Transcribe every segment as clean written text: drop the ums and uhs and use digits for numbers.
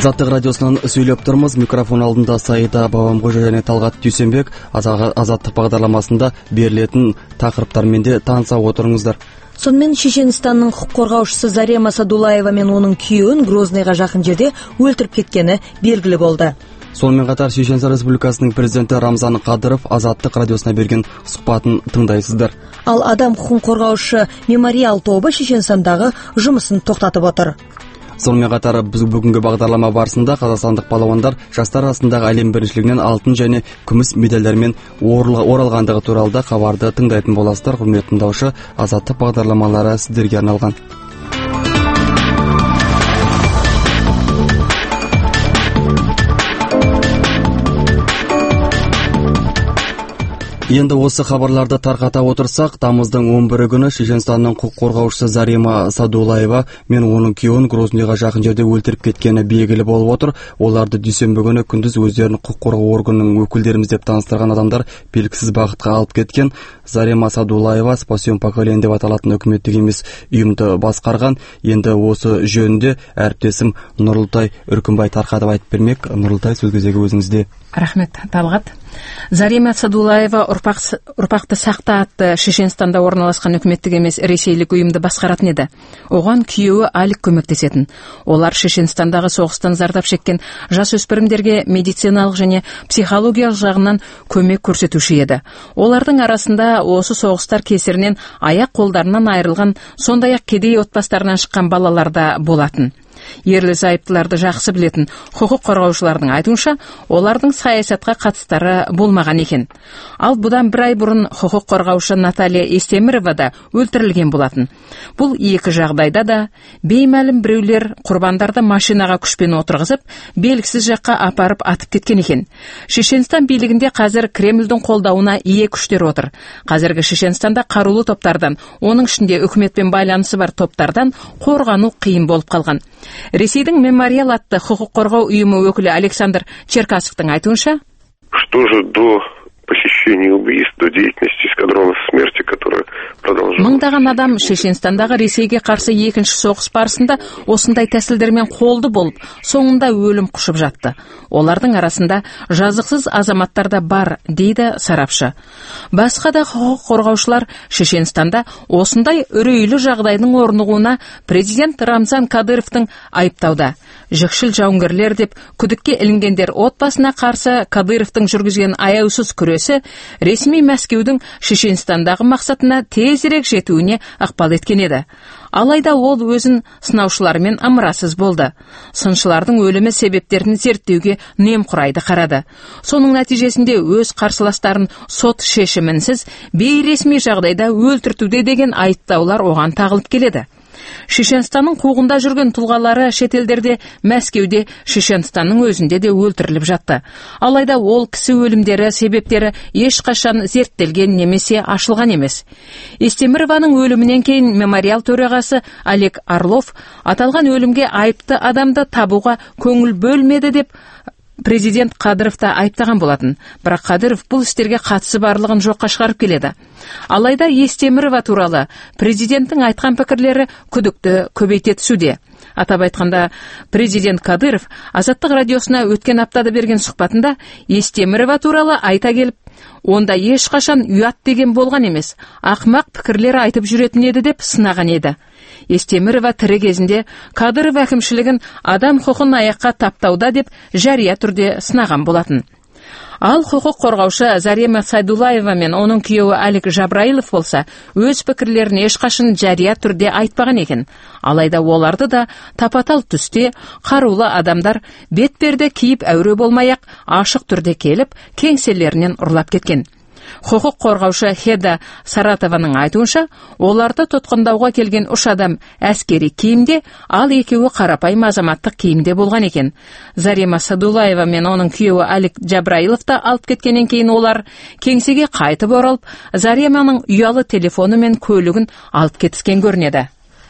Азаттық радиосынан сөйлеп тұрмыз. Микрофон алдында Саида Бабамқожа және Талғат Дүйсенбек. Азаттық бағдарламасында берілетін тақырыптармен де таныса отырыңыздар. Сонымен Шешенстанның құқық қорғаушысы Зарема Садулаева мен оның күйеуін Грознойға жақын жерде өлтіріп кеткені белгілі болды. Сонымен қатар Шешенстан Республикасының президенті Рамзан Кадыров Азаттық радиосына берген сұхбатын тыңдайсыздар. Ал адам құқығын қорғаушы мемориал тобы Шешенстандағы жұмысын тоқтатып отыр. Сонымен қатар біз бүгінгі бағдарлама барысында қазақстандық балуандар жастар арасындағы әлем біріншілігінен алтын және күміс медальдармен оралғандығы туралы да хабарды тыңдайтын боласыздар. Құрметті тыңдаушы, Азаттық бағдарламалары сіздерге арналған. Енді осы хабарларды тарқата отырсақ, тамыздың 11 күні Шешенстанның құқық қорғаушысы Зарема Садулаева мен оның күйеуін Грознойға жақын жерде өлтіріп кеткені белгілі болып отыр. Оларды дүйсенбі күні күндіз өздерін құқық қорғау органының өкілдеріміз деп таныстырған адамдар белгісіз бағытқа алып кеткен. Зарема Садулаева «Спасем поколение» деп аталатын үкіметтік емес ұйымды басқарған. Енді осы жөнінде әріптесім Нұрлытай Үркімбай тарқатып айтып бермек. Нұрлытай, сөз кезегі өзіңізде. Рахмет, Талғат. Зарема Садулаева ұрпақты сақта атты Шешенстанда орналасқан үкіметтік емес ресейлік ұйымды басқаратын еді. Оған күйеуі Алик көмектесетін. Олар Шешенстандағы соғыстан зардап шеккен жасөспірімдерге медициналық және психологиялық жағынан көмек көрсетуші еді. Олардың арасында осы соғыстар кесірінен аяқ қолдарынан айырылған, сондай-ақ кедей отбасыларынан шыққан балалар да болатын. Ерлі зайыптыларды жақсы білетін құқық қорғаушылардың айтуынша, олардың саясатқа қатыстары болмаған екен. Ал бұдан бір ай бұрын құқық қорғаушы Наталья Истемирова да өлтірілген болатын. Бұл екі жағдайда да беймәлім біреулер құрбандарды машинаға күшпен отырғызып, белгісіз жаққа апарып атып кеткен екен. Шешенстан билігінде қазір Кремльдің қолдауына ие күштер отыр. Қазіргі Шешенстанда қарулы топтардан, оның ішінде үкіметпен байланысы бар топтардан қорғану қиын болып қалған. Ресейдің мемориал атты құқық қорғау ұйымы өкілі Александр Черкасовтың айтуынша, что же до посещения убийств, до деятельности эскадронов смерти, которая продолжалась. Мыңдаған адам Шешенстандағы Ресейге қарсы екінші соғыс барысында осындай тәсілдермен қолды болып, соңында өлім құшып жатты. Олардың арасында жазықсыз азаматтар да бар, дейді сарапшы. Басқа да құқық қорғаушылар Шешенстанда осындай үрейлі жағдайдың орнығуына президент Рамзан Кадыровтың айыптауда. Жікшіл жауынгерлер деп күдікке ілінгендер отбасына қарсы Кадыровтың жүргізген аяусыз күресі ресми Мәскеудің Шешенстандағы мақсатына тезірек жетуіне ықпал еткен еді. Алайда ол өзін сынаушылармен ымырасыз болды. Сыншылардың өлімі себептерін зерттеуге немқұрайды қарады. Соның нәтижесінде өз қарсыластарын сот шешімінсіз бейресми жағдайда өлтіртуде деген айыптаулар оған тағылып келеді. Шешенстанның қуғында жүрген тұлғалары шетелдерде, Мәскеуде, Шешенстанның өзінде де өлтіріліп жатты. Алайда ол кісі өлімдері себептері ешқашан зерттелген немесе ашылған емес. Истемированың өлімінен кейін мемориал төрағасы Олег Орлов аталған өлімге айыпты адамды табуға көңіл бөлмеді деп президент Кадыровты айыптаған болатын. Бірақ Кадыров бұл істерге қатысы барлығын жоққа шығарып келеді. Алайда Истемирова туралы президенттің айтқан пікірлері күдікті көбейте түсуде. Атап айтқанда, президент Кадыров Азаттық радиосына өткен аптада берген сұхбатында Истемирова туралы айта келіп, онда ешқашан ұят деген болған емес, ақымақ пікірлер айтып жүретін еді деп сынаған еді. Истемирова тірі кезінде Кадыров әкімшілігін адам құқын аяққа таптауда деп жария түрде сынаған болатын. Ал құқық қорғаушы Зарема Садулаева мен оның күйеуі Алик Жабраилов болса, өз пікірлерін ешқашан жария түрде айтпаған екен. Алайда оларды да тапатал түсте қарулы адамдар бетперде киіп әуре болмай-ақ ашық түрде келіп, кеңселерінен ұрлап кеткен. Құқық қорғаушы Хеда Саратованың айтуынша, оларды тұтқындауға келген үш адам әскери киімде, ал екеуі қарапайым азаматтық киімде болған екен. Зарема Садулаева мен оның күйеуі Алик Жабраиловты алып кеткеннен кейін олар кеңсеге қайтып оралып, Зареманың ұялы телефоны мен көлігін алып кетіскен көрінеді.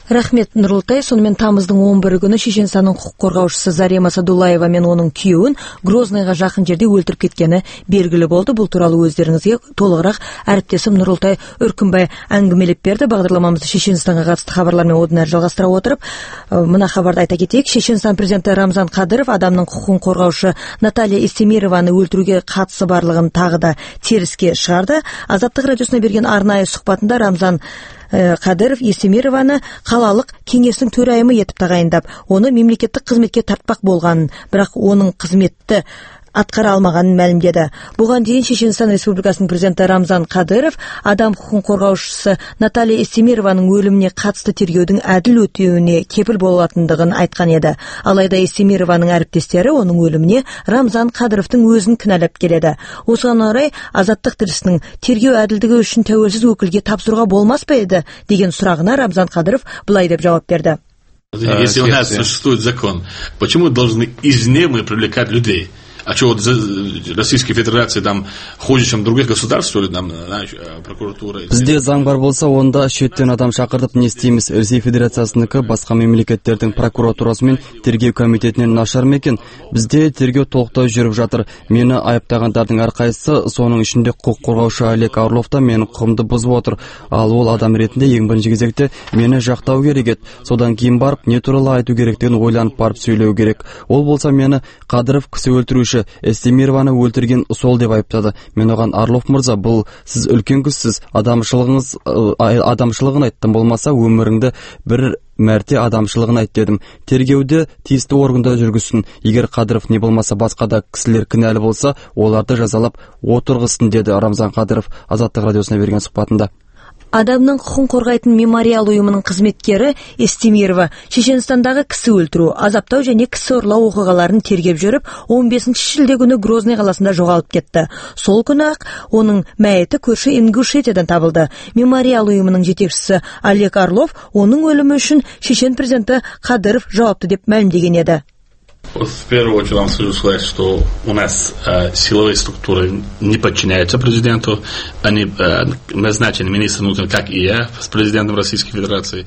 Рахмет, Нурултай. Сонымен тамыздың 11 күні Шешенстанның құқық қорғаушысы Зарема Садулаева мен оның күйеуін Грознойға жақын жерде өлтіріп кеткені белгілі болды. Бұл туралы өздеріңізге толығырақ әріптесім Нурултай Үркімбай әңгімелеп берді. Бағдарламамызды Шешенстанға қатысты хабарлармен одан әрі жалғастыра отырып, мына хабарды айта кетейік. Шешенстан президенті Рамзан Кадыров адамның құқығын қорғаушы Наталья Истемированы өлтіруге қатысы барлығын тағы да теріске шығарды. Азаттық радиосына берген арнайы сұхбатында Рамзан Кадыров Истемированы қалалық кеңестің төрайымы етіп тағайындап, оны мемлекеттік қызметке тартпақ болғанын, бірақ оның қызметті атқара алмағанын мәлімдеді. Бұған дейін Шешенстан Республикасының президенті Рамзан Кадыров адам құқығын қорғаушысы Наталья Истемированың өліміне қатысты тергеудің әділ өтуіне кепіл болатындығын айтқан еді. Алайда Истемированың әріптестері оның өліміне Рамзан Кадыровтың өзін кінәлап келеді. Осыған орай Азаттық тілшісінің тергеу әділдігі үшін тәуелсіз өкілге тапсыруға болмас па еді деген сұрағына Рамзан Кадыров былай деп жауап берді. Если у нас существует закон, почему должны извне мы привлекать людей? А что, вот Российской Федерации там хуже, чем в других государствах, или там, прокуратура? Бізде заң бар болса, онда шеттен адам шақыртып не істейміз? Ресей Федерациясынікі басқа мемлекеттердің прокуратурасы мен тергеу комитетінен нашар ма екен? Бізде тергеу толықтай жүріп жатыр. Мені айыптағандардың әрқайсысы, соның ішінде құқық қорғаушы Олег Орлов та менің құқығымды бұзып отыр. Ал ол адам ретінде ең бірінші кезекте мені жақтау керек еді. Содан кейін барып не туралы айту керектігін ойланып барып сөйлеу керек. Ол болса мені Кадыров кісі өлтіруші Истемированы өлтірген сол деп айыптады. Мен оған Орлов мырза, бұл сіз үлкен кісісіз, адамшылығын айттым, болмаса өміріңді бір мәрте адамшылығын айт дедім. Тергеуді тиісті органда жүргізсін. Егер Кадыров не болмаса басқа да кісілер кінәлі болса, оларды жазалап отырғызсын, деді Рамзан Кадыров Азаттық радиосына берген сұхбатында. Адамның құқын қорғайтын мемориал ұйымының қызметкері Истемирова Шешенстандағы кісі өлтіру, азаптау және кісі ұрлау оқиғаларын тергеп жүріп, 15 шілде күні Грозный қаласында жоғалып кетті. Сол күні ақ оның мәйіті көрші Ингушетиядан табылды. Мемориал ұйымының жетекшісі Олег Орлов оның өлімі үшін Шешен президенті Кадыров жауапты деп мәлімдеген еді. В первую очередь вам хочу сказать, что у нас силовые структуры не подчиняются президенту. Они назначены министр внутренних, как и я, с президентом Российской Федерации.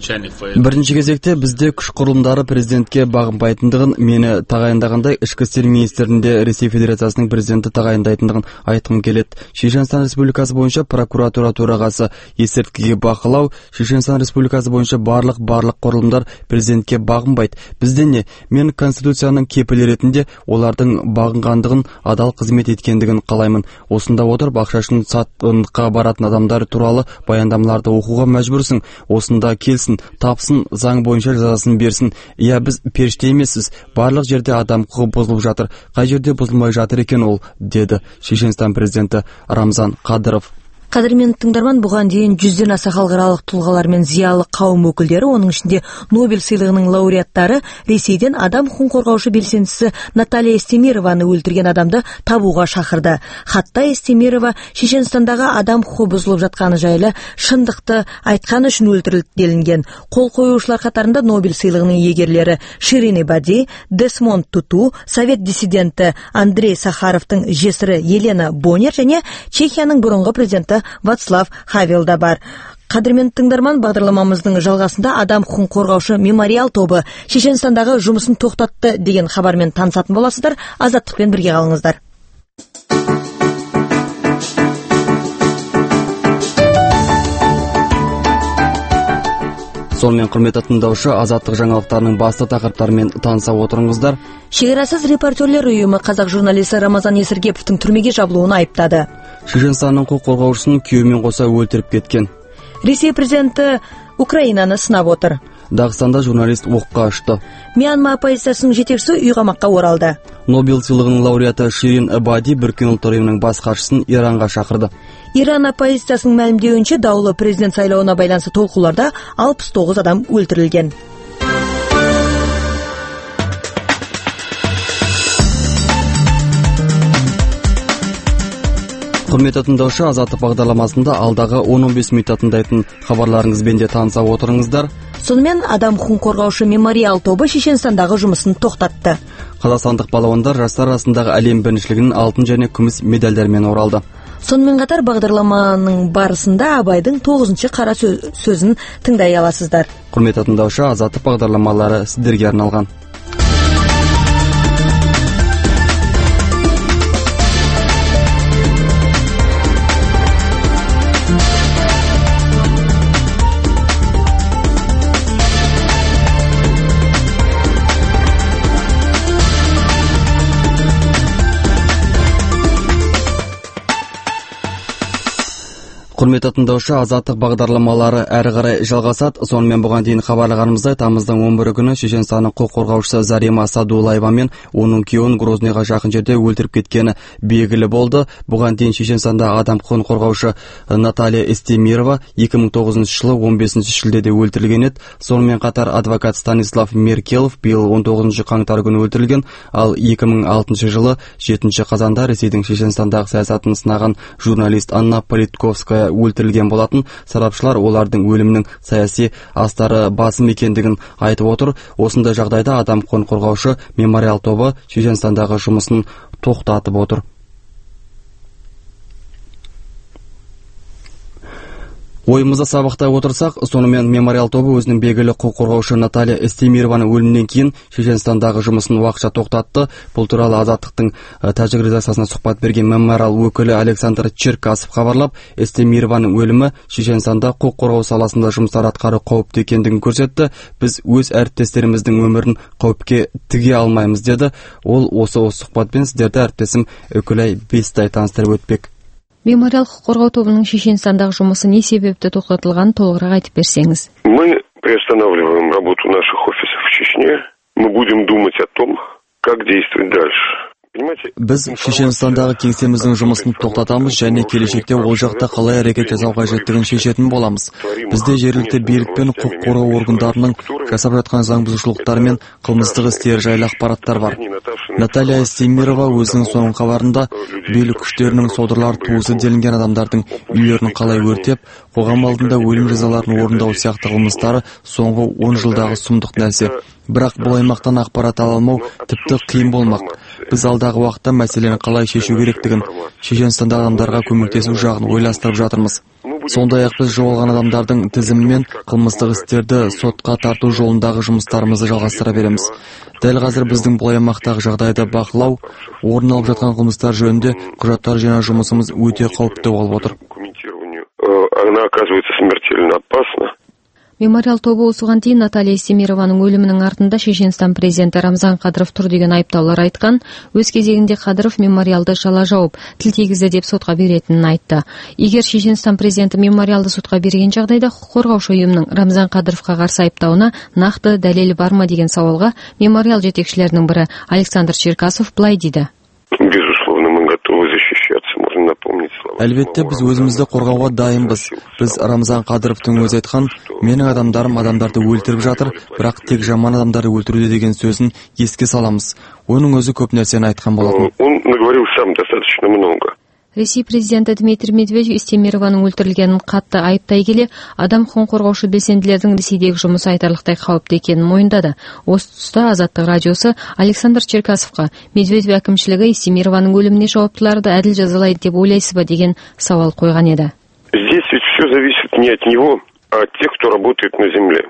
Бірінші кезекте бізде күш құрылымдары президентке бағынбайтындығын, мені тағайындағандай ішкі істер министрінде Ресей Федерациясының президенті тағайындайтындығын айтқым келеді. Шешенстан Республикасы бойынша прокуратура төрағасы есірткіге бақылау, Шешенстан Республикасы бойынша барлық құрылымдар президентке бағынбайды. Бізде не? Мен Конституцияның кепілі ретінде олардың бағынғандығын, адал қызмет еткендігін қалаймын. Осында отырып ақшашын сатқынға баратын адамдар туралы баяндамаларды оқуға мәжбүрсің. Осында келсін, тапсын, заң бойынша жазасын берсін. Иә, біз періште емессіз. Барлық жерде адам құқығы бұзылып жатыр. Қай жерде бұзылмай жатыр екен ол, деді Шешенстан президенті Рамзан Кадыров. Қадірменді тыңдарман, бұған дейін 100-ден аса халықаралық тұлғалар мен зиялы қауым өкілдері, оның ішінде Нобель сыйлығының лауреаттары Ресейден адам құқын қорғаушы белсендісі Наталья Истемированы өлтірген адамды табуға шақырды. Хатта Истемирова Шешенстандағы адам құқы бұзылып жатқаны жайлы шындықты айтқаны үшін өлтірілді делінген. Қол қоюшылар қатарында Нобель сыйлығының иегерлері Ширин Эбади, Десмонд Туту, совет диссиденті Андрей Сахаровтың жесірі Елена Бонер және Чехияның бұрынғы президенті Вацлав Хавел да бар. Қадірменді тыңдарман, бағдарламамыздың жалғасында адам құқын қорғаушы мемориал тобы Шешенстандағы жұмысын тоқтатты деген хабармен танысатын боласыздар. Азаттықпен бірге қалыңыздар. Сонымен құрметті тыңдаушы, Азаттық жаңалықтарының басты тақырыптарымен таныса отырыңыздар. Шекарасыз репортерлер ұйымы қазақ журналисі Рамазан Есіргеповтың түрмеге жабылуын айыптады. Шешенстанның құқық қорғаушысын күйеуімен қоса өлтіріп кеткен. Ресей президенті Украинаны сынап отыр. Дағыстанда журналист оққа ұшты. Мьянма оппозициясының жетекшісі үй қамаққа оралды. Нобель сыйлығының лауреаты Ширин Эбади Біріккен ұлттар ұйымының бас хатшысын Иранға шақырды. Иран оппозициясының мәлімдеуінше даулы президент сайлауына байланысты толқуларда 69 адам өлтірілген. Құрметті тыңдаушы, Азаттық бағдарламасында алдағы 10-15 минутта тыңдайтын хабарларыңызбен де таныса отырыңыздар. Сонымен адам құқын қорғаушы мемориал тобы Шешенстандағы жұмысын тоқтатты. Қазақстандық балуандар жастар арасындағы әлем біріншілігінің алтын және күміс медальдармен оралды. Сонымен қатар бағдарламаның барысында Абайдың 9-шы қара сөзін тыңдай аласыздар. Құрметті тыңдаушы, Азаттық бағдарламалары сіздерге арналған. Құрметті тыңдаушы, Азаттық бағдарламалары әрі қарай жалғасады. Сонымен бұған дейін хабарлағанымыздай, тамыздың 11 күні Шешенстанның құқық қорғаушысы Зарима Садулаева мен оның күйеуін Грозныйға жақын жерде өлтіріп кеткені белгілі болды. Бұған дейін Шешенстанда адам құқығын қорғаушы Наталья Эстемирова 2009 жылы 15 шілдеде өлтірілген еді. Сонымен қатар адвокат Станислав Меркелов биыл 19 қаңтар күні өлтірілген, ал 2006 жылы 7 қазанда Ресейдің Шешенстандағы саясатын сынаған журналист Анна Политковская өлтірілген болатын. Сарапшылар олардың өлімінің саяси астары басым екендігін айтып отыр. Осындай жағдайда адам құқығын қорғаушы мемориал тобы Шешенстандағы жұмысын тоқтатып отыр. Ойымызды сабақтай отырсақ, сонымен мемориал тобы өзінің белгілі құқық қорғаушы Наталья Эстемированың өлімінен кейін Шешенстандағы жұмысын уақытша тоқтатты. Бұл туралы Азаттықтың тәжік редакциясына сұхбат берген мемориал өкілі Александр Черкасов хабарлап, Эстемированың өлімі Шешенстанда құқық қорғау саласында жұмыстар атқару қауіпті екендігін көрсетті. Біз өз әріптестеріміздің өмірін қауіпке тіге алмаймыз деді. Ол осы сұхбатпен сіздерді әріптесім Үкілай Бестай таныстырып өтпек. Мемориал құқық қорғау тобының Шешенстандағы жұмысы не себепті тоқтатылғанын толығырақ айтып берсеңіз. Мы приостанавливаем работу наших офисов в Чечне. Мы будем думать о том, как действовать дальше. Біз Шешенстандағы кеңсеміздің жұмысын тоқтатамыз және келешекте ол жақта қалай әрекет жасау қажеттігін шешетін боламыз. Бізде жергілікті билік пен құқық қорғау органдарының жасап жатқан заңбұзушылықтар мен қылмыстық істер жайлы ақпараттар бар. Наталья Эстемирова өзінің соңғы хабарында билік күштерінің содырлар туысы делінген адамдардың үйлерін қалай өртеп, қоғам алдында өлім жазаларын орындау сияқты қылмыстары соңғы 10 жылдағы сұмдық нәрсе. Бірақ бұл аймақтан ақпарат ала алмау тіпті қиын болмақ. Біз алдағы уақытта мәселені қалай шешу керектігін, Шешенстанда адамдарға көмектесу жағын ойластырып жатырмыз. Сондай-ақ біз жоғалған адамдардың тізімі мен қылмыстық істерді сотқа тарту жолындағы жұмыстарымызды жалғастыра береміз. Дәл қазір біздің бұл аймақтағы жағдайды бақылау, орын алып жатқан қылмыстар жөнінде құжаттар жинау жұмысымыз өте қауіпті болып отыр. Она оказывается смертельно опасна. Мемориал тобы осыған дейін Наталья Эстемированың өлімінің артында Шешенстан президенті Рамзан Кадыров тұр деген айыптаулар айтқан. Өз кезегінде Кадыров мемориалды шала жауып, тіл тигізді деп сотқа беретінін айтты. Егер Шешенстан президенті мемориалды сотқа берген жағдайда құқық қорғаушы ұйымның Рамзан Кадыровқа қарсы айыптауына нақты дәлелі бар ма деген сауалға мемориал жетекшілерінің бірі Александр Черкасов былай дейді. Безусловно, мы готовы защищаться. Можно напомнить слова. Әлбетте біз өзімізді қорғауға дайынбыз. Біз Рамзан Кадыровтың өзі айтқан, менің адамдарым адамдарды өлтіріп жатыр, бірақ тек жаман адамдарды өлтіруде деген сөзін еске саламыз. Оның өзі көп нәрсені айтқан болатын. Он наговорил сам достаточно много. Ресей президенті Дмитрий Медведев Эстемированың өлтірілгенін қатты айыптай келе, адам құқығын қорғаушы белсенділердің Ресейдегі жұмысы айтарлықтай қауіпті екенін мойындады. Осы тұста Азаттық радиосы Александр Черкасовқа Медведев әкімшілігі Эстемированың өліміне жауаптыларды әділ жазалайды деп ойлайсыз ба деген сауал қойған еді. Здесь ведь все зависит не от него, а от тех, кто работает на земле.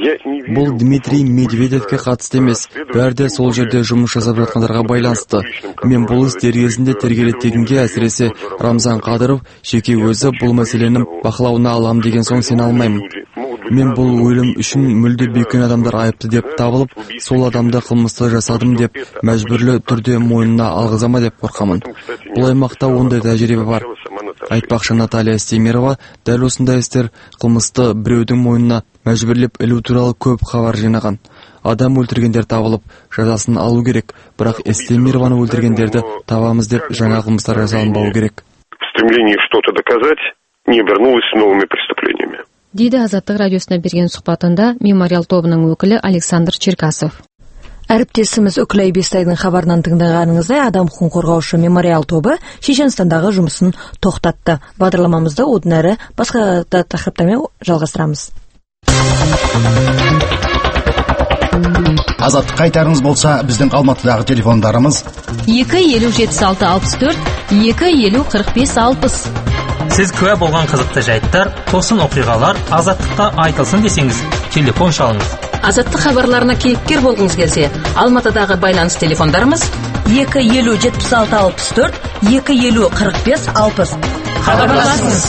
Бұл Дмитрий Медведевке қатысты емес, бәрде сол жерде жұмыс жасап жатқандарға байланысты. Мен бұл іс кезінде тергелеттегенге әсіресе Рамзан Кадыров жеке өзі бұл мәселені бақылауына алам деген соң сене алмаймын. Мен бұл өлім үшін мүлде бейкүнә адамдар айыпты деп табылып, сол адамды қылмысты жасадым деп мәжбүрлі түрде мойнына алғызама деп қорқамын. Бұл аймақта ондай тәжірибе бар. Айтпақшы Наталья Эстемирова дәл осындай істер қылмысты біреудің мойнына мәжбүрлеп ілу туралы көп хабар жинаған. Адам өлтіргендер табылып, жазасын алу керек, бірақ Эстемированы өлтіргендерді табамыз деп жаңа қылмыстар жасалынбауы керек. В стремлении что-то доказать не обернулось новыми преступлениями. Дейді Азаттық радиосына берген сұхбатында мемориал тобының өкілі Александр Черкасов. Әріптесіміз Үкілай Бестайдың хабарынан тыңдағаныңыздай, адам құқығын қорғаушы мемориал тобы Шешенстандағы жұмысын тоқтатты. Бағдарламамызды одан әрі басқа тақырыптармен жалғастырамыз. Азаттыққа айтарыңыз болса, біздің Алматыдағы телефондарымыз 2-50-76-64, 2-50-45-60. Сіз куә болған қызықты жайттар, тосын оқиғалар Азаттыққа айтылсын десеңіз, телефон шалыңыз. Азаттық хабарларына кейіпкер болғыңыз келсе, Алматыдағы байланыс телефондарымыз 2-50-76-64, 2-50-45-60. Хабарласыңыз.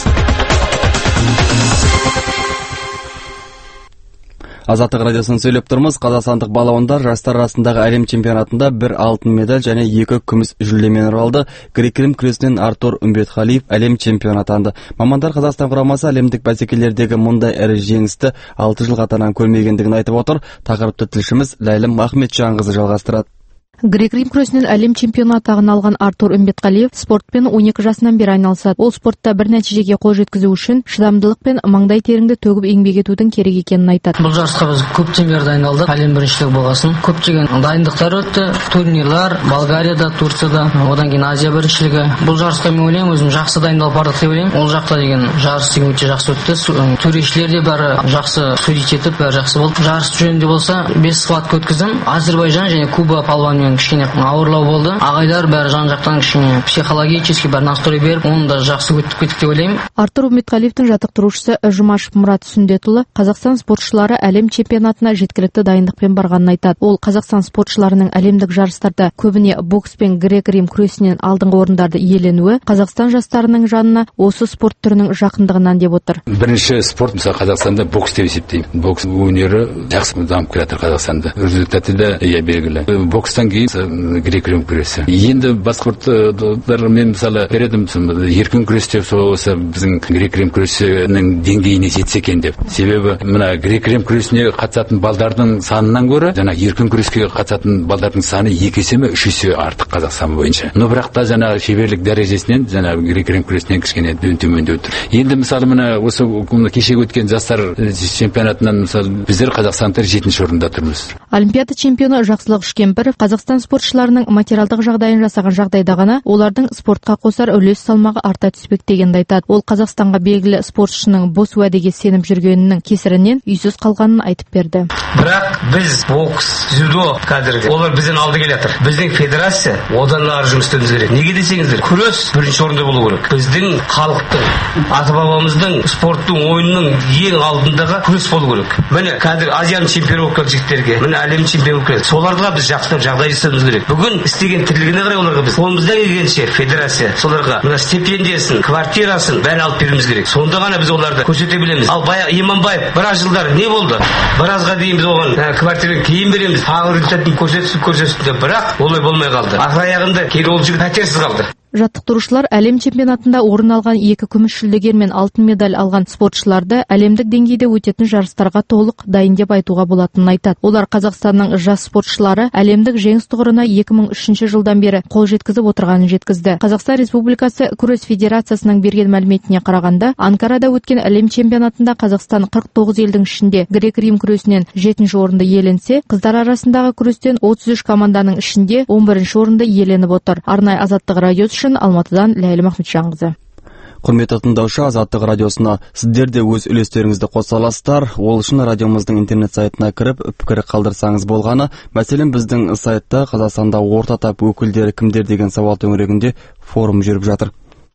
Азаттық радиосын сөйлеп тұрмыз. Қазақстандық балуандар жастар арасындағы әлем чемпионатында 1 алтын медаль және 2 күміс жүлдемен оралды. Грек-рим күресінен Артур Үмбетқалиев әлем чемпионы атанды. Мамандар Қазақстан құрамасы әлемдік бәсекелердегі мұндай ірі жеңісті 6 жыл қатарынан көрмегендігін айтып отыр. Тақырыпты тілшіміз Ләйлім Ахметжанқызы жалғастырады. Грек-рим күресінен әлем чемпионы атағын алған Артур Үмбетқалиев спортпен 12 жасынан бері айналысады. Ол спортта бір нәтижеге қол жеткізу үшін шыдамдылық пен маңдай теріңді төгіп еңбек етудің керек екенін айтады. Бұл жарысқа біз көптен бері дайындалдық. Әлем біріншілігі болғасын. Көптеген дайындықтар өтті. Турнирлар Болгарияда, Турцияда, одан кейін Азия біріншілігі. Бұл жарысқа мен ойлаймын, өзім жақсы дайындалып бардық деп ойлаймын. Ол жақта деген жарыс деген өте жақсы өтті. Төрешілер де бәрі жақсы судить етіп, бәрі жақсы болды. Жарыс жөнінде болса, 5 схватка өткіздім. Әзербайжан және Куба палуанымен кішкене ауырлау болды. Ағайлар бәрі жан-жақтан кішкене психологически бәрі настрой беріп, оны да жақсы өтіп кеттік деп ойлаймын. Артур Үмбетқалиевтің жаттықтырушысы Жұмашев Мұрат Сүндетұлы Қазақстан спортшылары әлем чемпионатына жеткілікті дайындықпен барғанын айтады. Ол Қазақстан спортшыларының әлемдік жарыстарда көбіне бокс пен грек-рим күресінен алдыңғы орындарды иеленуі Қазақстан жастарының жанына осы спорт түрінің жақындығынан деп отыр. Бірінші спорт мысалы Қазақстанда бокс деп есептеймін. Бокс өнері жақсы дамып келе жатыр Қазақстанда. Результаты да белгілі. Бокстан кейін грек-рим күресі. Енді басқа спорттар мен мысалы бередім, еркін күрес деп осы біздің грек-рим күресінің деңгейіне жетсе екен деп. Себебі мына грек-рим күресіне қатысатын балдардың санынан гөрі жаңа еркін күреске қатысатын балдардың саны 2 есе ме 3 есе артық Қазақстан бойынша. Но бірақ та жаңа шеберлік дәрежесінен жаңа грек-рим күресінен кішкене төмендеп тұр. Енді мысалы мына осы кешегі өткен жастар чемпионатынан мысалы біздер қазақстандықтар 7-ші орында тұрмыз. Олимпиада чемпионы Жақсылық Үшкемпіров Қазақстан спортшыларының материалдық жағдайын жасаған жағдайда ғана олардың спортқа қосар үлес салмағы арта түспек дегенді айтады. Ол Қазақстанға белгілі спортшының бос уәдеге сеніп жүргенінің кесірінен үйсіз қалғанын айтып берді. Бірақ біз бокс, дзюдо қазіргі олар бізден алды келе жатыр. Біздің федерация одан ары жұмыс істеуіміз керек. Неге десеңіздер, күрес бірінші орында болу керек. Біздің халықтың, ата-бабамыздың спорттың ойынның ең алдындағы күрес болу керек. Міне қазір Азияның чемпионы болып келген жігіттерге, міне әлем чемпионы болып келеді. Соларға біз жақсылап жағдай жасауымыз керек. Бүгін істеген тірлігіне қарай оларға біз қолымыздан келгенше федерация соларға мына стипендиясын, квартирасын бәрін алып беруіміз керек. Сонда ғана біз оларды көрсете білеміз. Ал Иманбаев біраз жылдар не болды? Біразға дейін біз оған квартирадан кейін береміз. Тағы результатын көрсетсін, бірақ олай болмай қалды. Ақыр аяғында кейін ол жігіт пәтерсіз қалды. Жаттықтырушылар әлем чемпионатында орын алған 2 күміс жүлдегер мен алтын медаль алған спортшыларды әлемдік деңгейде өтетін жарыстарға толық дайын деп айтуға болатынын айтады. Олар Қазақстанның жас спортшылары әлемдік жеңіс тұғырына 2003 жылдан бері қол жеткізіп отырғанын жеткізді. Қазақстан Республикасы күрес федерациясының берген мәліметіне қарағанда, Анкарада өткен әлем чемпионатында Қазақстан 49 елдің ішінде грек-рим күресінен 7-ші орынды иеленсе, қыздар арасындағы күрестен 33 команданың ішінде 11-ші орынды иеленіп отыр. Арнайы Азаттық радиосы үшін Алматыдан Ләйлім Ахметжанқызы. Құрметті тыңдаушы, Азаттық радиосына сіздер де өз үлестеріңізді қоса аласыздар. Ол үшін радиомыздың интернет сайтына кіріп, пікір қалдырсаңыз болғаны. Мәселен, біздің сайтта Қазақстанда орта тап өкілдері кімдер деген сауал төңірегінде форум жүріп жатыр.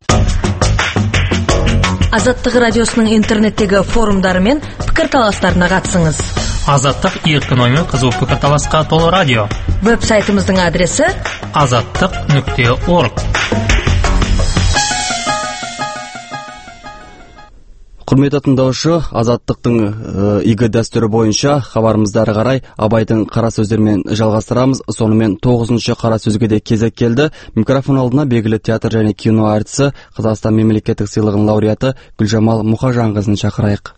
Азаттық радиосының интернеттегі форумдары мен пікірталастарына қатысыңыз. Азаттық еркін оймен қызу пікірталасқа толы радио. Веб-сайтымыздың адресі azattiq.org. Құрметті тыңдаушы, Азаттықтың игі дәстүрі бойынша хабарымызды ары қарай Абайдың қара сөздерімен жалғастырамыз. Сонымен 9-шы қара сөзге де кезек келді. Микрофон алдына белгілі театр және кино әртісі, Қазақстан мемлекеттік сыйлығының лауреаты Гүлжамал Мұхажанқызын шақырайық.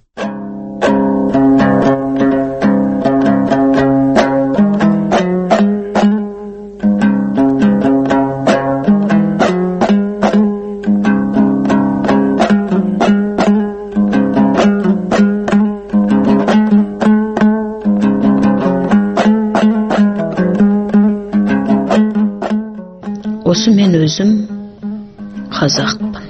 Осы мен өзім қазақпын.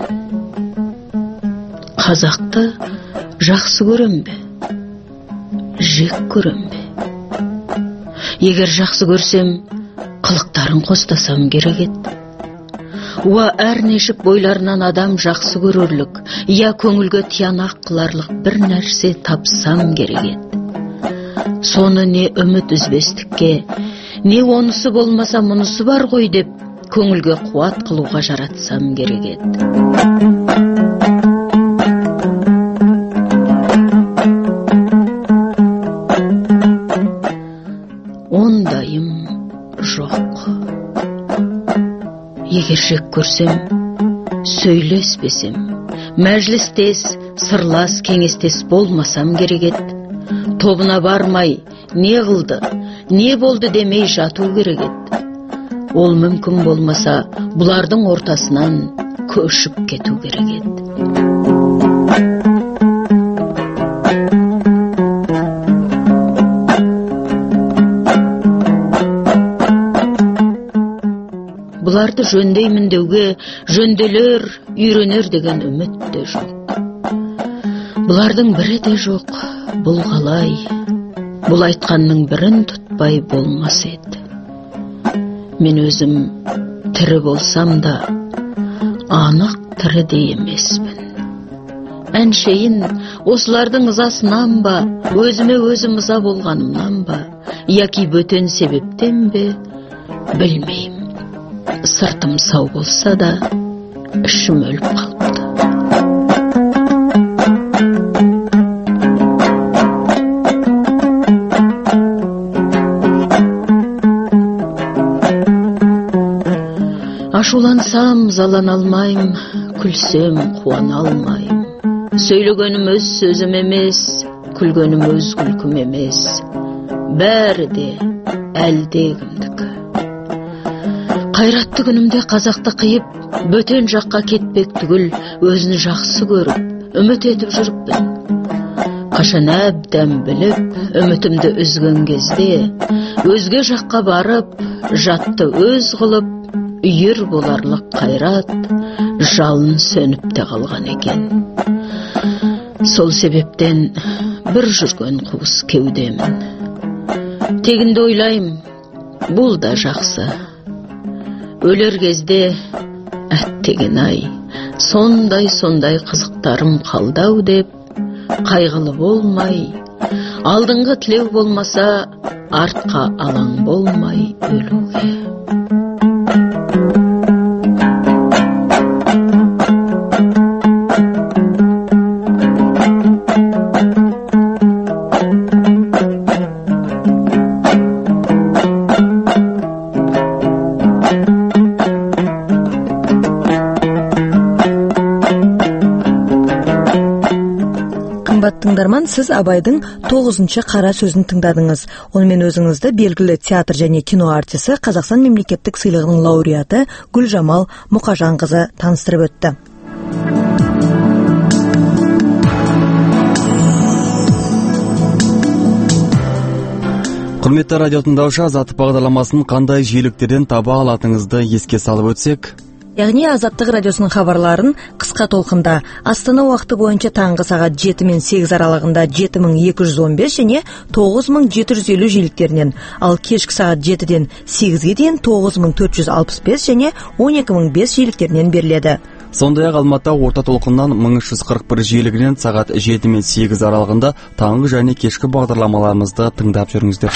Қазақты жақсы көрем бе? Жек көрем бе? Егер жақсы көрсем, қылықтарын қостасам керек еді. Уа әр нешік бойларынан адам жақсы көрерлік, я көңілге тиянақ қыларлық бір нәрсе тапсам керек еді. Соны не үміт үзбестікке, не онысы болмаса мұнысы бар ғой деп, көңілге қуат қылуға жаратсам керек еді. Ондайым жоқ. Егер жек көрсем, сөйлеспесем, мәжілістес, сырлас, кеңестес болмасам керек еді. Тобына бармай, не қылды, не болды демей жату керек еді. Ол мүмкін болмаса, бұлардың ортасынан көшіп кету керек еді. Бұларды жөндеймін деуге, жөнделер, үйренер деген үміт те жоқ. Бұлардың бірі де жоқ, бұл қалай, бұл айтқанның бірін тұтпай болмас еді. Мен өзім тірі болсам да, анық тірі де емеспін. Әншейін осылардың ызасынан ба, өзіме өзім ыза болғанымнан ба, яки бөтен себептен бе, білмеймін. Сыртым сау болса да, ішім өліп қалыпты. Ашулансам, залана алмайым, күлсем, қуана алмайым. Сөйлегенім өз сөзім емес, күлгенім өз күлкім емес. Бәрі де әлдегімдікі. Қайратты күнімде қазақты қиып, бөтен жаққа кетпек түгіл, өзін жақсы көріп, үміт етіп жүріппін. Қашан әбден біліп, үмітімді үзген кезде, өзге жаққа барып, жатты өз қылып, үйір боларлық қайрат, жалын сөніп те қалған екен. Сол себептен бір жүрген қуыс кеудемін. Тегінде ойлайым, бұл да жақсы. Өлер кезде, әттеген ай, сондай қызықтарым қалдау деп, қайғылы болмай, алдыңғы тілеу болмаса, артқа алаң болмай өлуге. Тыңдарман, сіз Абайдың 9-шы қара сөзін тыңдадыңыз. Онымен өзіңізді белгілі театр және кино артисі, Қазақстан мемлекеттік сыйлығының лауреаты Гүлжамал Мұқажанқызы таныстырып өтті. Құрметті радио тыңдаушы, Азаттық бағдарламасын қандай жиіліктерден таба алатыңызды еске салып өтсек. Яғни Азаттық радиосының хабарларын қысқа толқында Астана уақыты бойынша таңғы сағат 7 мен 8 аралығында 7215 және 9750 жиіліктерінен, ал кешкі сағат 7-ден 8-ге дейін 9465 және 12005 жиіліктерінен беріледі. Сондай-ақ Алматы орта толқыннан 1341 жиілігінен сағат 7 мен 8 аралығында таңғы және кешкі бағдарламаларымызды тыңдап жүріңіздер.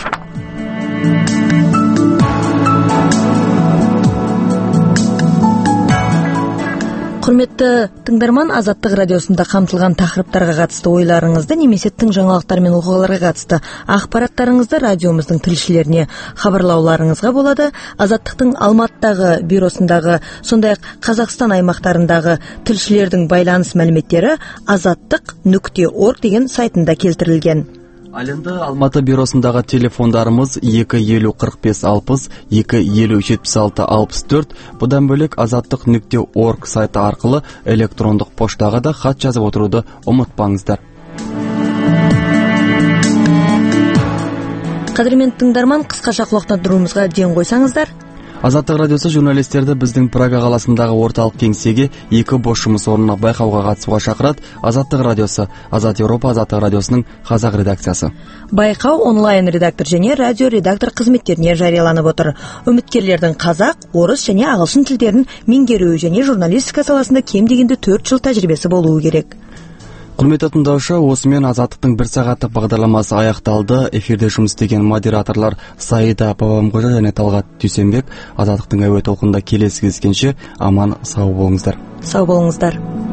Құрметті тыңдарман, Азаттық радиосында қамтылған тақырыптарға қатысты ойларыңызды немесе тың жаңалықтар мен оқиғаларға қатысты ақпараттарыңызды радиомыздың тілшілеріне хабарлауларыңызға болады. Азаттықтың Алматыдағы бюросындағы, сондай-ақ Қазақстан аймақтарындағы тілшілердің байланыс мәліметтері azattiq.org деген сайтында келтірілген. Ал енді Алматы бюросындағы телефондарымыз 250-45-60, 250-76-64. Бұдан бөлек azattiq.org сайты арқылы электрондық поштаға да хат жазып отыруды ұмытпаңыздар. Қадірмен тыңдарман, қысқаша құлақтандыруымызға ден қойсаңыздар. Азаттық радиосы журналистерді біздің Прага қаласындағы орталық кеңсеге 2 бос жұмыс орнына байқауға қатысуға шақырады. Азаттық радиосы, Азат Европа Азаттық радиосының қазақ редакциясы. Байқау онлайн редактор және радио редактор қызметтеріне жарияланып отыр. Үміткерлердің қазақ, орыс және ағылшын тілдерін меңгеруі және журналистика саласында кем дегенде 4 жыл тәжірибесі болуы керек. Құрметті тыңдаушы, осымен Азаттықтың 1 сағаттық бағдарламасы аяқталды. Эфирде жұмыс істеген модераторлар Саида Павамқожа және Талғат Дүйсенбек. Азаттықтың әуе толқынында келесі кездескенше аман сау болыңыздар. Сау болыңыздар.